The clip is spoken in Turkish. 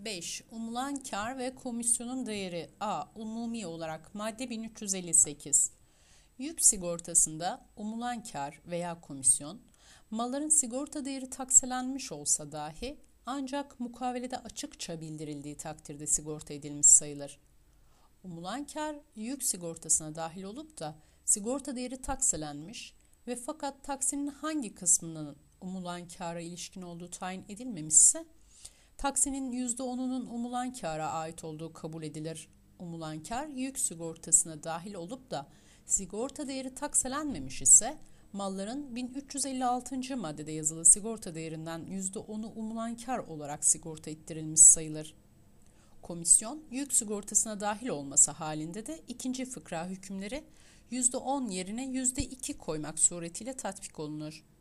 5. Umulan kar ve komisyonun değeri. A. Umumi olarak madde 1358. Yük sigortasında umulan kar veya komisyon, malların sigorta değeri takselenmiş olsa dahi ancak mukavelede açıkça bildirildiği takdirde sigorta edilmiş sayılır. Umulan kar yük sigortasına dahil olup da sigorta değeri takselenmiş ve fakat taksinin hangi kısmının umulan kâra ilişkin olduğu tayin edilmemişse, taksinin %10'unun umulan kâra ait olduğu kabul edilir. Umulan kâr yük sigortasına dahil olup da sigorta değeri takselenmemiş ise malların 1356. maddede yazılı sigorta değerinden %10'u umulan kâr olarak sigorta ettirilmiş sayılır. Komisyon yük sigortasına dahil olması halinde de ikinci fıkra hükümleri %10 yerine %2 koymak suretiyle tatbik olunur.